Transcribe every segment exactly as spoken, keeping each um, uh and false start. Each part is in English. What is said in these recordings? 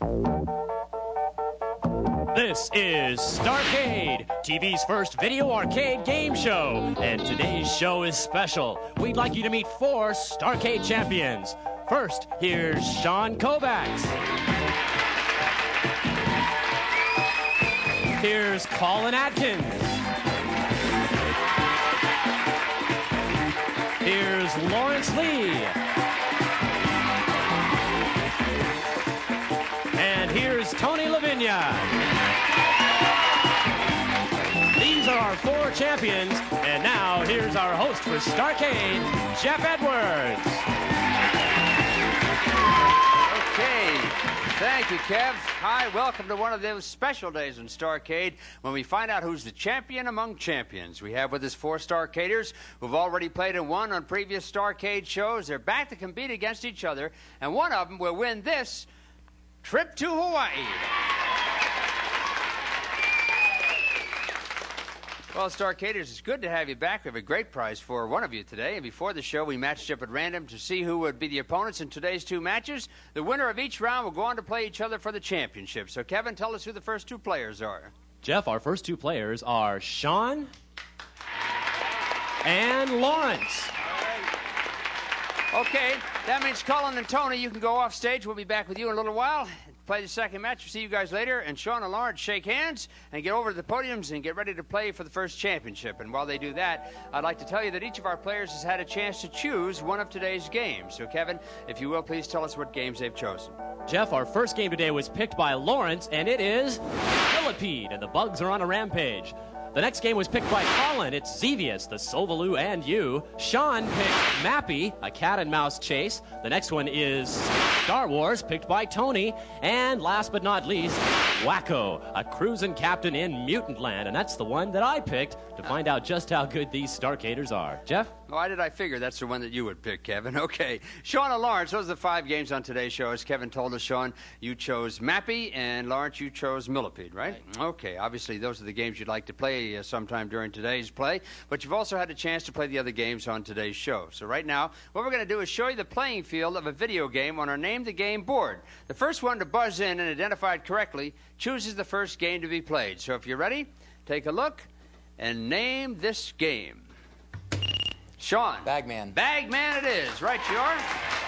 This is Starcade, T V's first video arcade game show. And today's show is special. We'd like you to meet four Starcade champions. First, here's Sean Kovacs. Here's Colin Atkins. Here's Lawrence Lee. And here's Tony Lavinia. These are our four champions, and now here's our host for Starcade, Jeff Edwards. Okay, thank you, Kev. Hi, welcome to one of those special days in Starcade when we find out who's the champion among champions. We have with us four Starcaders who've already played and won on previous Starcade shows. They're back to compete against each other, and one of them will win this trip to Hawaii. Well, Starcaders, it's good to have you back. We have a great prize for one of you today. And before the show, we matched up at random to see who would be the opponents in today's two matches. The winner of each round will go on to play each other for the championship. So, Kevin, tell us who the first two players are. Jeff, our first two players are Sean and Lawrence. Okay, that means Colin and Tony, you can go off stage. We'll be back with you in a little while. Play the second match. We'll see you guys later. And Sean and Lawrence, shake hands and get over to the podiums and get ready to play for the first championship. And while they do that, I'd like to tell you that each of our players has had a chance to choose one of today's games. So, Kevin, if you will, please tell us what games they've chosen. Jeff, our first game today was picked by Lawrence, and it is Millipede, and the bugs are on a rampage. The next game was picked by Colin. It's Xevious, the Sovaloo and you. Sean picked Mappy, a cat and mouse chase. The next one is Star Wars, picked by Tony. And last but not least, Wacko, a cruising captain in Mutant Land. And that's the one that I picked to find out just how good these Starcaders are. Jeff? Why did I figure that's the one that you would pick, Kevin? Okay. Sean and Lawrence, those are the five games on today's show. As Kevin told us, Sean, you chose Mappy, and Lawrence, you chose Millipede, right? right? Okay. Obviously, those are the games you'd like to play uh, sometime during today's play, but you've also had a chance to play the other games on today's show. So right now, what we're going to do is show you the playing field of a video game on our Name the Game board. The first one to buzz in and identify it correctly chooses the first game to be played. So if you're ready, take a look and name this game. Sean. Bagman. Bagman it is. Right, you are.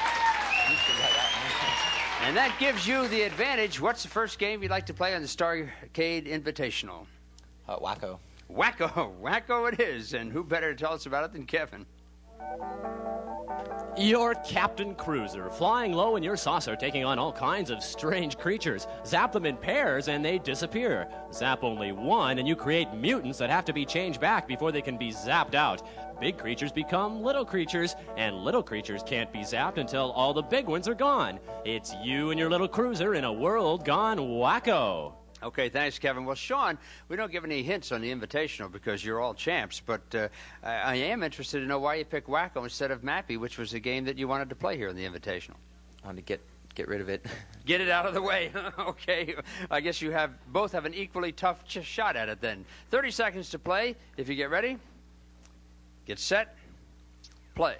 And that gives you the advantage. What's the first game you'd like to play on the Starcade Invitational? Uh, Wacko. Wacko. Wacko it is. And who better to tell us about it than Kevin? Your Captain Cruiser, flying low in your saucer, taking on all kinds of strange creatures. Zap them in pairs and they disappear. Zap only one and you create mutants that have to be changed back before they can be zapped out. Big creatures become little creatures, and little creatures can't be zapped until all the big ones are gone. It's you and your little cruiser in a world gone wacko. Okay, thanks, Kevin. Well, Sean, we don't give any hints on the Invitational because you're all champs, but uh, I, I am interested to know why you picked Wacko instead of Mappy, which was the game that you wanted to play here in the Invitational. I wanted to get, get rid of it. Get it out of the way. Okay, I guess you have both have an equally tough ch shot at it then. thirty seconds to play. If you get ready, get set, play.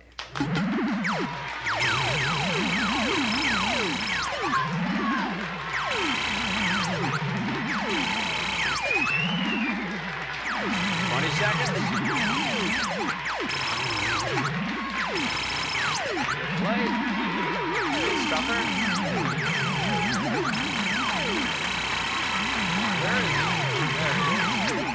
twenty seconds. Play. Stuffer. There it is. There it is.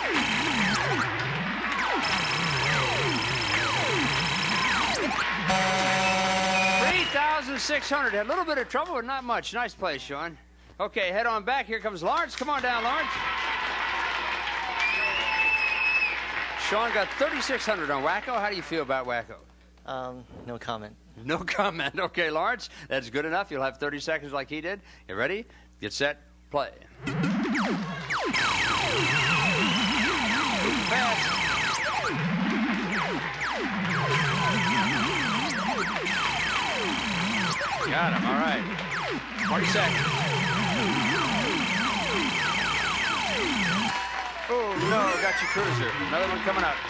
three thousand six hundred. Had a little bit of trouble, but not much. Nice play, Sean. Okay, head on back. Here comes Lawrence. Come on down, Lawrence. Sean got thirty-six hundred on Wacko. How do you feel about Wacko? Um, no comment. No comment. Okay, Lawrence, that's good enough. You'll have thirty seconds like he did. You ready? Get set, play. Fast. Got him, all right. twenty seconds. Oh, no, got your cruiser. Another one coming up.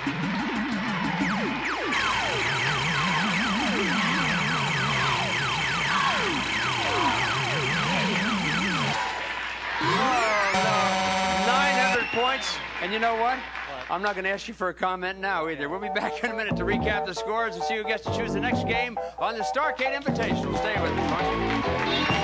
Lawrence. And you know what? I'm not going to ask you for a comment now either. We'll be back in a minute to recap the scores and see who gets to choose the next game on the Starcade Invitational. Stay with us.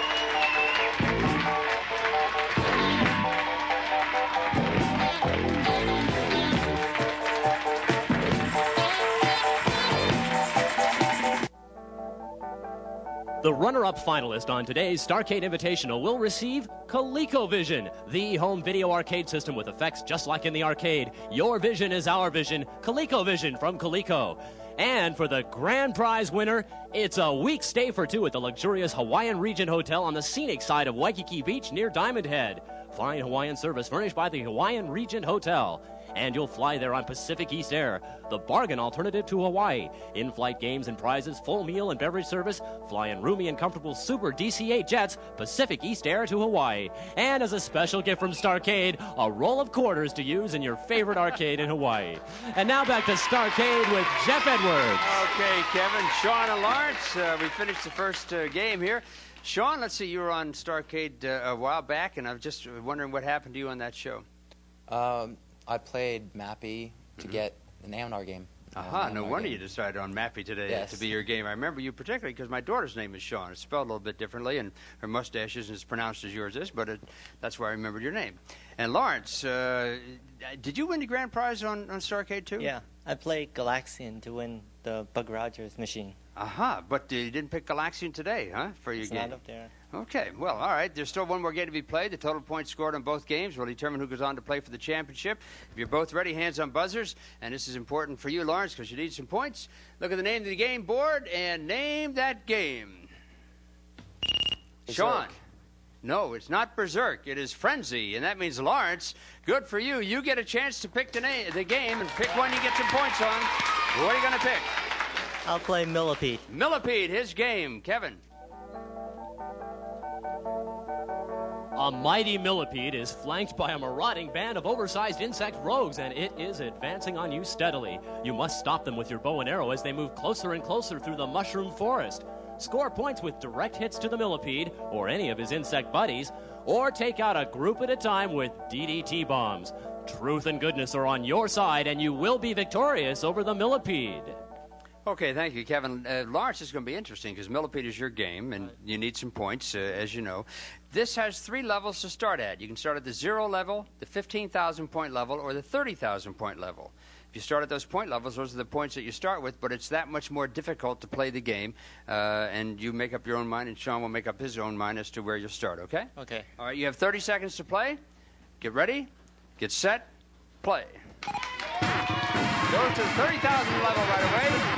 The runner-up finalist on today's Starcade Invitational will receive ColecoVision, the home video arcade system with effects just like in the arcade. Your vision is our vision. ColecoVision from Coleco. And for the grand prize winner, it's a week stay for two at the luxurious Hawaiian Regent Hotel on the scenic side of Waikiki Beach near Diamond Head. Fine Hawaiian service furnished by the Hawaiian Regent Hotel. And you'll fly there on Pacific East Air, the bargain alternative to Hawaii. In-flight games and prizes, full meal and beverage service, fly in roomy and comfortable Super D C eight jets, Pacific East Air to Hawaii. And as a special gift from Starcade, a roll of quarters to use in your favorite arcade in Hawaii. And now back to Starcade with Jeff Edwards. Okay, Kevin, Sean, and Lawrence, uh, we finished the first uh, game here. Sean, let's see, you were on Starcade uh, a while back, and I was just wondering what happened to you on that show. Um, I played Mappy to Mhm. get the Naonar game. Aha, uh, no Naonar wonder game. you decided on Mappy today Yes. to be your game. I remember you particularly because my daughter's name is Sean. It's spelled a little bit differently, and her mustache isn't as pronounced as yours is, but it, that's why I remembered your name. And Lawrence, uh, did you win the grand prize on, on Starcade too? Yeah, I played Galaxian to win the Bug Rogers machine. Aha, but uh, you didn't pick Galaxian today, huh, for your It's game? not up there. Okay, well, all right. There's still one more game to be played. The total points scored on both games will determine who goes on to play for the championship. If you're both ready, hands on buzzers. And this is important for you, Lawrence, because you need some points. Look at the name of the game board and name that game. Berserk. Sean. No, it's not Berserk. It is Frenzy, and that means Lawrence. Good for you. You get a chance to pick the, name, the game and pick one you get some points on. What are you going to pick? I'll play Millipede. Millipede, his game. Kevin. A mighty millipede is flanked by a marauding band of oversized insect rogues, and it is advancing on you steadily. You must stop them with your bow and arrow as they move closer and closer through the mushroom forest. Score points with direct hits to the millipede, or any of his insect buddies, or take out a group at a time with D D T bombs. Truth and goodness are on your side, and you will be victorious over the millipede. Okay, thank you, Kevin. Uh, Lawrence, is going to be interesting because Millipede is your game, and you need some points, uh, as you know. This has three levels to start at. You can start at the zero level, the fifteen thousand point level, or the thirty thousand point level. If you start at those point levels, those are the points that you start with, but it's that much more difficult to play the game, uh, and you make up your own mind, and Sean will make up his own mind as to where you'll start, okay? Okay. All right, you have thirty seconds to play. Get ready, get set, play. Go to the thirty thousand level right away.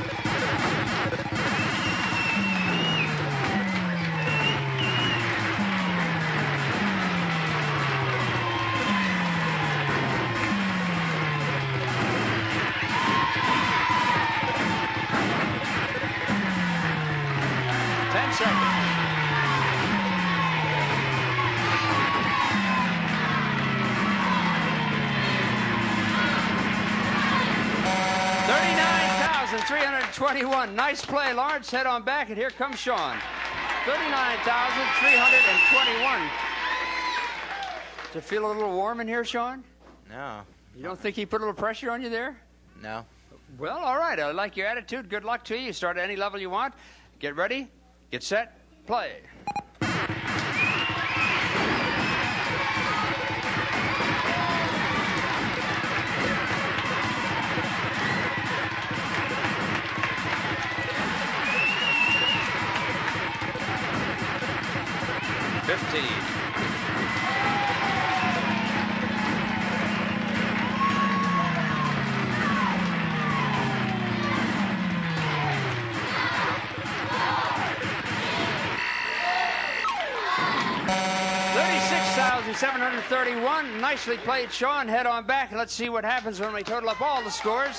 Ten seconds. thirty-nine thousand three hundred twenty-one. Nice play, Lawrence. Head on back, and here comes Sean. thirty-nine thousand three hundred twenty-one. Does it feel a little warm in here, Sean? No. You don't think he put a little pressure on you there? No. Well, all right. I like your attitude. Good luck to you. Start at any level you want. Get ready, get set, play. Fifteen. seven hundred thirty-one. Nicely played, Sean. Head on back, and let's see what happens when we total up all the scores.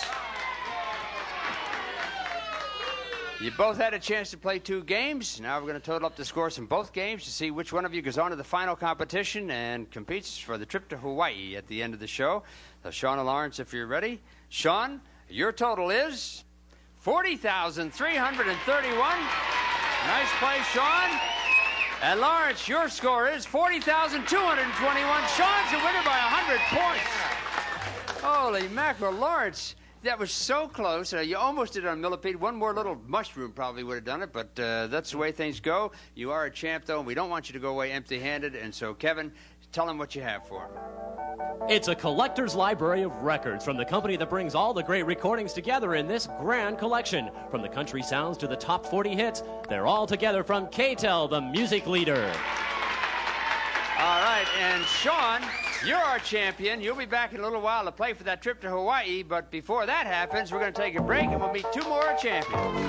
You both had a chance to play two games. Now we're going to total up the scores from both games to see which one of you goes on to the final competition and competes for the trip to Hawaii at the end of the show. So, Sean and Lawrence, if you're ready. Sean, your total is forty thousand three hundred thirty-one. Nice play, Sean. And Lawrence, your score is forty thousand two hundred twenty-one. Sean's the winner by one hundred points. Holy mackerel, Lawrence. That was so close. Uh, you almost did it on Millipede. One more little mushroom probably would have done it, but uh, that's the way things go. You are a champ, though, and we don't want you to go away empty-handed. And so, Kevin, tell him what you have for him. It's a collector's library of records from the company that brings all the great recordings together in this grand collection. From the country sounds to the top forty hits, they're all together from K T E L, the music leader. All right, and Sean, you're our champion. You'll be back in a little while to play for that trip to Hawaii, but before that happens, we're going to take a break and we'll meet two more champions.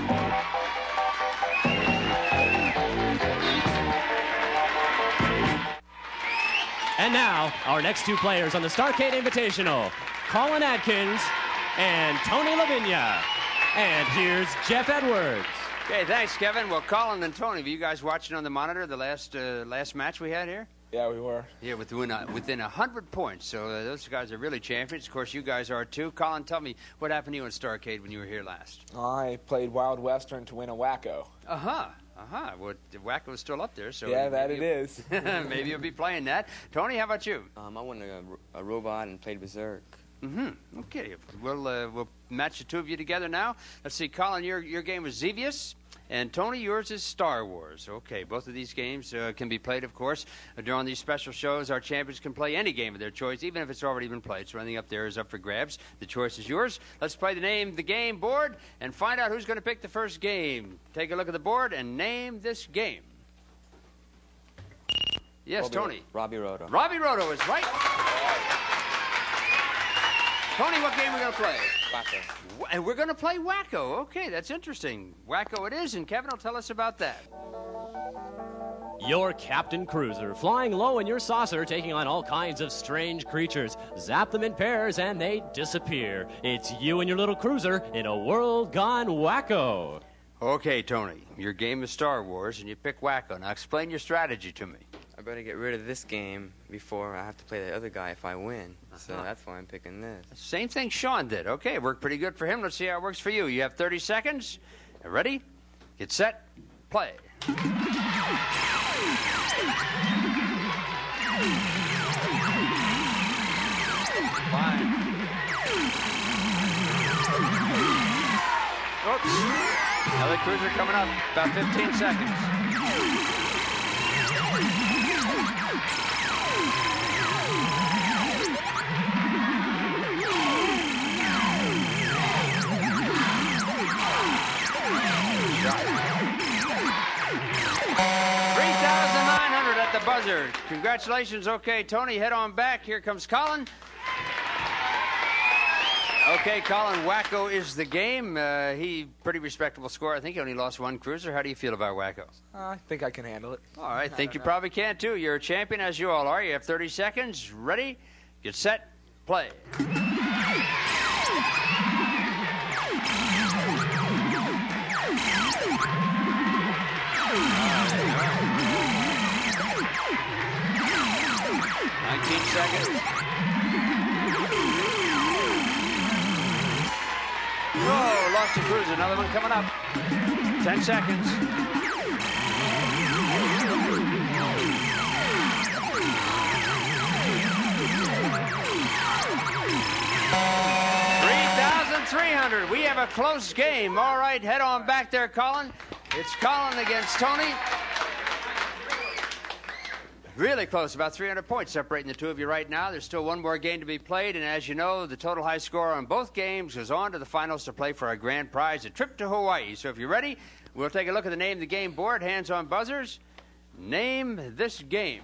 And now, our next two players on the Starcade Invitational, Colin Atkins and Tony Lavinia. And here's Jeff Edwards. Okay, thanks, Kevin. Well, Colin and Tony, were you guys watching on the monitor the last uh, last match we had here? Yeah, we were. Yeah, within a, within one hundred points. So uh, those guys are really champions. Of course, you guys are too. Colin, tell me, what happened to you in Starcade when you were here last? I played Wild Western to win a Wacko. Uh-huh. Uh-huh. Well, the Wacko's still up there, so... Yeah, that it is. Maybe you'll be playing that. Tony, how about you? Um, I won a, a robot and played Berserk. Mm-hmm. Okay. We'll, uh, we'll match the two of you together now. Let's see, Colin, your, your game was Xevious. And Tony, yours is Star Wars. Okay, both of these games uh, can be played, of course. Uh, during these special shows, our champions can play any game of their choice, even if it's already been played. So anything up there is up for grabs. The choice is yours. Let's play the name, the game board, and find out who's going to pick the first game. Take a look at the board and name this game. Yes, Robbie, Tony. Robbie Roto. Robbie Roto is right. Tony, what game are we going to play? Wacko. And we're going to play Wacko. Okay, that's interesting. Wacko it is, and Kevin will tell us about that. Your Captain Cruiser, flying low in your saucer, taking on all kinds of strange creatures. Zap them in pairs and they disappear. It's you and your little cruiser in a world gone wacko. Okay, Tony, your game is Star Wars, and you pick Wacko. Now explain your strategy to me. I better get rid of this game before I have to play the other guy if I win. So Uh-huh. that's why I'm picking this. Same thing Sean did. Okay, it worked pretty good for him. Let's see how it works for you. You have thirty seconds. Ready? Get set. Play. Five. Oops. Another cruiser coming up. About fifteen seconds. three thousand nine hundred at the buzzer. Congratulations. Okay, Tony, head on back. Here comes Colin. Okay, Colin, Wacko is the game. Uh, he, pretty respectable score. I think he only lost one cruiser. How do you feel about Wacko? I think I can handle it. All right, think you probably can, too. You're a champion, as you all are. You have thirty seconds. Ready? Get set. Play. nineteen seconds. Whoa, lost a cruiser. Another one coming up. Ten seconds. three thousand three hundred. We have a close game. All right, head on back there, Colin. It's Colin against Tony. Really close, about three hundred points separating the two of you right now. There's still one more game to be played, and as you know, the total high score on both games goes on to the finals to play for our grand prize, a trip to Hawaii. So if you're ready, we'll take a look at the name of the game board, hands on buzzers. Name this game.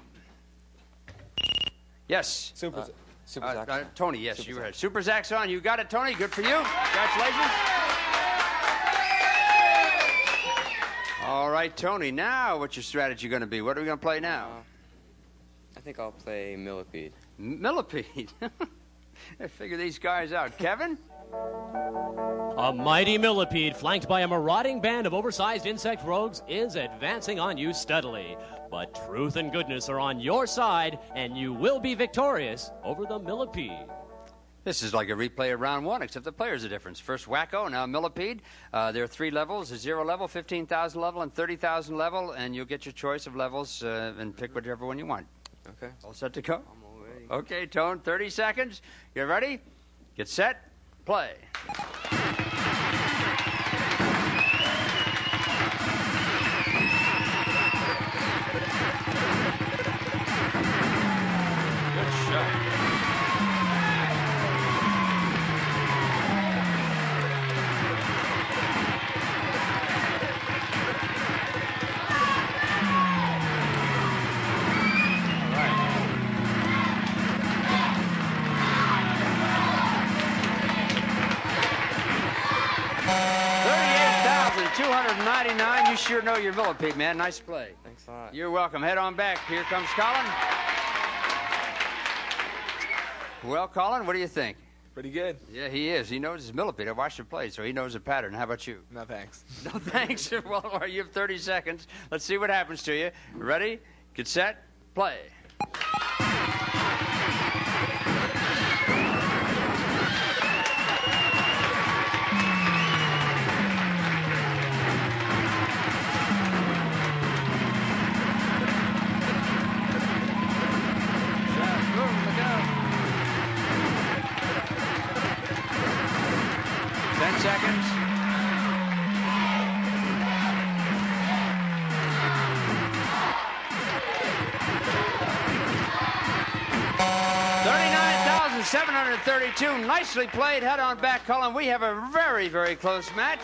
Yes. Super. Uh, Super Uh, Zaxxon. uh, Tony, yes, Super you Zaxxon. had Super Zaxxon. You got it, Tony. Good for you. Congratulations. All right, Tony. Now, what's your strategy going to be? What are we going to play now? Uh, I think I'll play Millipede. Millipede. I figure these guys out. Kevin? A mighty millipede, flanked by a marauding band of oversized insect rogues, is advancing on you steadily. But truth and goodness are on your side, and you will be victorious over the millipede. This is like a replay of round one, except the players are different. First Wacko, now Millipede. Uh, there are three levels, a zero level, fifteen thousand level, and thirty thousand level, and you'll get your choice of levels uh, and pick whichever one you want. Okay. All set to go? I'm all ready. Okay, Tone, thirty seconds. You ready? Get set, play. Good shot. two hundred ninety-nine. You sure know your millipede, man. Nice play. Thanks a lot. You're welcome. Head on back. Here comes Colin. Well, Colin, what do you think? Pretty good. Yeah, he is. He knows his millipede. I watched him play, so he knows the pattern. How about you? No thanks. No, thanks. Well, you have thirty seconds. Let's see what happens to you. Ready? Get set. Play. Ten seconds. thirty-nine thousand seven hundred thirty-two. Nicely played. Head on back, Colin. We have a very, very close match.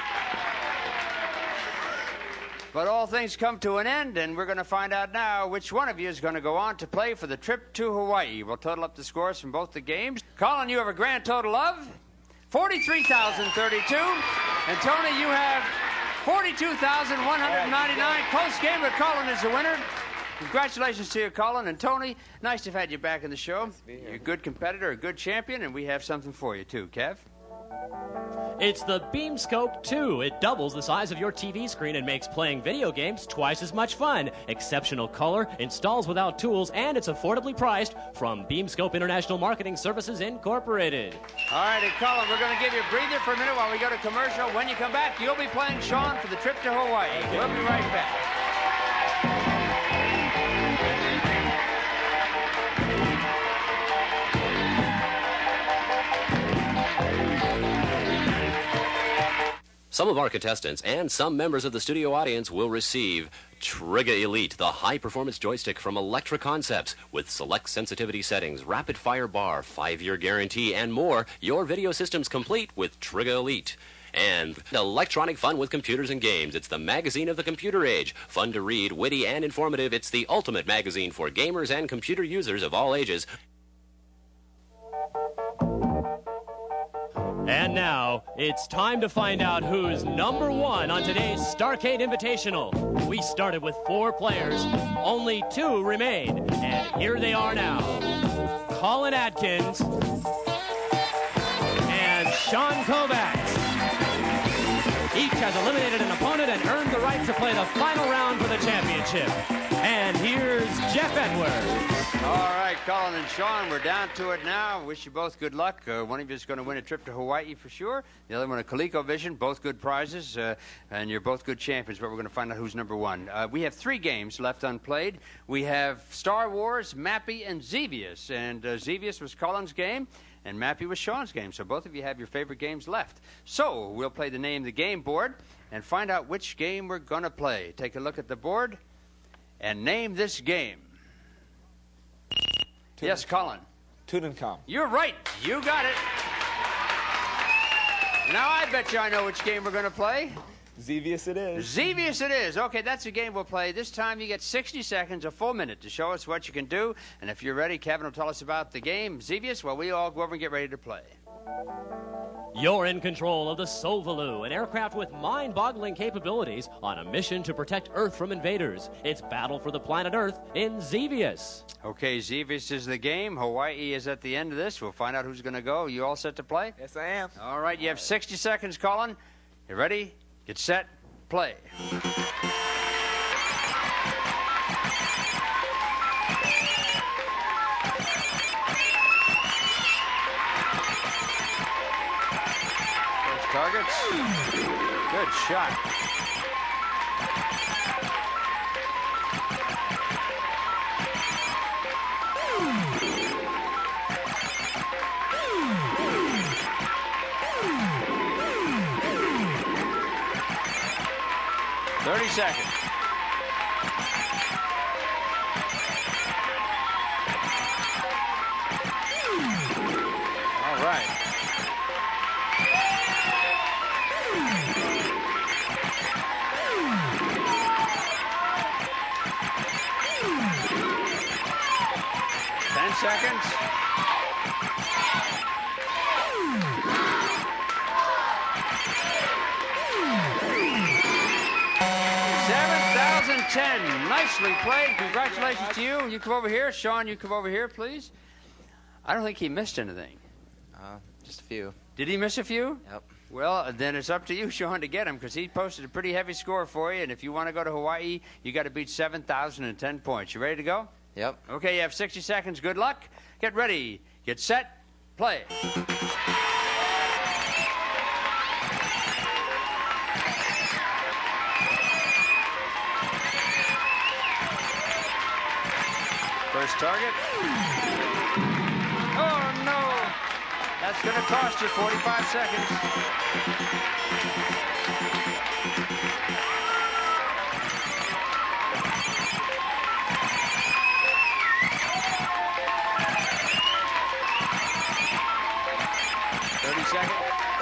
But all things come to an end, and we're going to find out now which one of you is going to go on to play for the trip to Hawaii. We'll total up the scores from both the games. Colin, you have a grand total of forty-three thousand thirty-two. And Tony, you have forty-two thousand one hundred ninety-nine. Close game, but Colin is the winner. Congratulations to you, Colin. And Tony, nice to have had you back in the show. You're a good competitor, a good champion, and we have something for you, too. Kev? It's the BeamScope two. It doubles the size of your T V screen and makes playing video games twice as much fun. Exceptional color, installs without tools, and it's affordably priced from BeamScope International Marketing Services Incorporated. All right, and Colin, we're going to give you a breather for a minute while we go to commercial. When you come back, you'll be playing Sean for the trip to Hawaii. We'll be right back. Some of our contestants and some members of the studio audience will receive Trigger Elite, the high-performance joystick from Electra Concepts, with select sensitivity settings, rapid-fire bar, five-year guarantee, and more. Your video system's complete with Trigger Elite. And electronic fun with computers and games. It's the magazine of the computer age. Fun to read, witty, and informative. It's the ultimate magazine for gamers and computer users of all ages. And now, it's time to find out who's number one on today's Starcade Invitational. We started with four players. Only two remain. And here they are now. Colin Atkins and Sean Kovacs. Each has eliminated an opponent and earned the right to play the final round for the championship. And here's Jeff Edwards. All right, Colin and Sean, we're down to it now. Wish you both good luck. Uh, one of you is going to win a trip to Hawaii for sure. The other one a ColecoVision, both good prizes, uh, and you're both good champions, but we're going to find out who's number one. Uh, we have three games left unplayed. We have Star Wars, Mappy, and Xevious. And uh, Xevious was Colin's game, and Mappy was Sean's game. So both of you have your favorite games left. So we'll play the name of the game board and find out which game we're going to play. Take a look at the board and name this game. Yes, Colin. Tutankhamun. You're right. You got it. Now I bet you I know which game we're going to play. Xevious it is. Xevious it is. Okay, that's the game we'll play. This time you get sixty seconds, a full minute, to show us what you can do. And if you're ready, Kevin will tell us about the game. Xevious, well, we all go over and get ready to play. You're in control of the Sovalu, an aircraft with mind-boggling capabilities on a mission to protect Earth from invaders. It's battle for the planet Earth in Xevious. Okay, Xevious is the game. Hawaii is at the end of this. We'll find out who's going to go. You all set to play? Yes, I am. All right, you have sixty seconds, Colin. You ready? Get set. Play. Good shot. Thirty seconds. All right. Ten seconds. seven thousand ten. Nicely played. Congratulations to you. You come over here. Sean, you come over here, please. I don't think he missed anything. Uh, just a few. Did he miss a few? Yep. Well, then it's up to you, Sean, to get him, because he posted a pretty heavy score for you, and if you want to go to Hawaii, you got to beat seven thousand ten points. You ready to go? Yep. Okay, you have sixty seconds. Good luck. Get ready. Get set. Play. First target. Oh, no. That's going to cost you forty-five seconds. thirty seconds.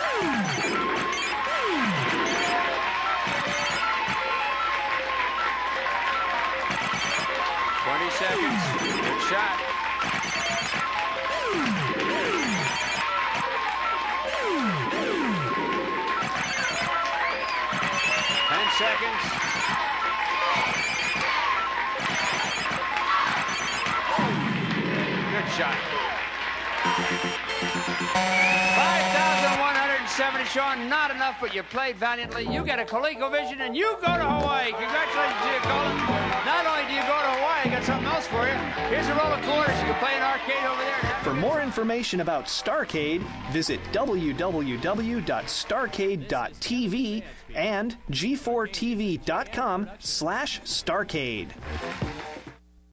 twenty seconds. Good shot. ten seconds. Good shot. five thousand one hundred seventy, Sean. Not enough, but you played valiantly. You get a ColecoVision, and you go to Hawaii. Congratulations to you, Colin. Not only do you go to Hawaii, I got something else for you. Here's a roll of quarters. You can play an arcade over there. For more information about Starcade, visit w w w dot starcade dot t v and g four t v dot com slash starcade.